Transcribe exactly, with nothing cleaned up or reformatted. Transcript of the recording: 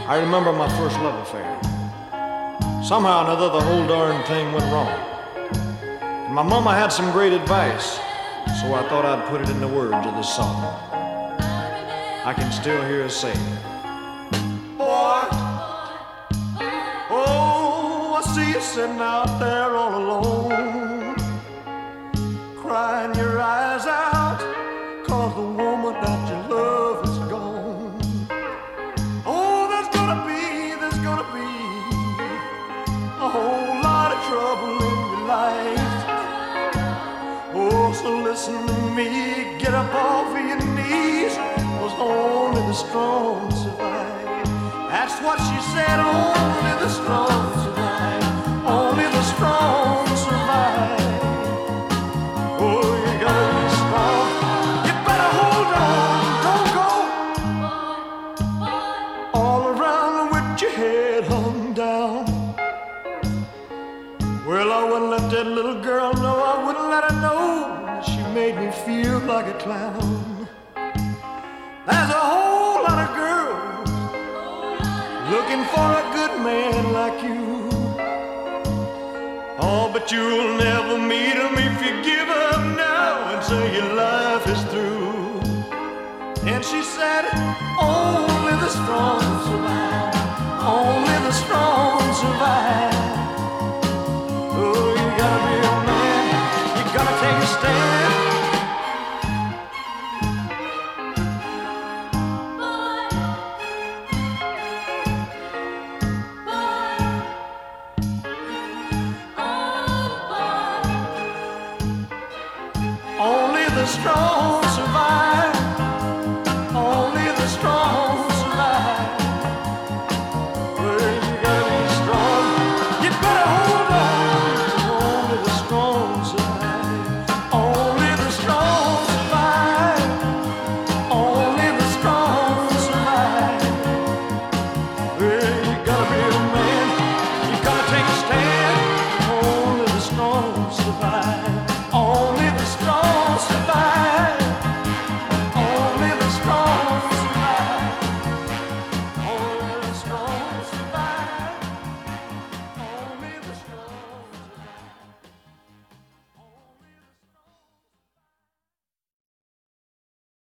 I remember my first love affair. Somehow or another, the whole darn thing went wrong. And my mama had some great advice, so I thought I'd put it in the words of this song. I can still hear her say, boy, oh, I see you sitting out there all alone, crying your eyes out, 'cause the woman that you love is gone. Oh, there's gonna be, there's gonna be a whole lot of trouble in your life. Oh, so listen to me, get up off of your knees, 'cause only the strong survive. That's what she said, only the strong survive. Only the strong survive. Oh, you gotta be strong. You better hold on, don't go all around with your head hung down. Well, I wouldn't let that little girl know, I wouldn't let her know that she made me feel like a clown. There's a whole lot of girls looking for a good man like you. Oh, but you'll never meet him if you give up now and say your life is through. And she said, only the strong survive. Only the strong survive. Oh, you gotta be a man. You gotta take a stand. Only the strong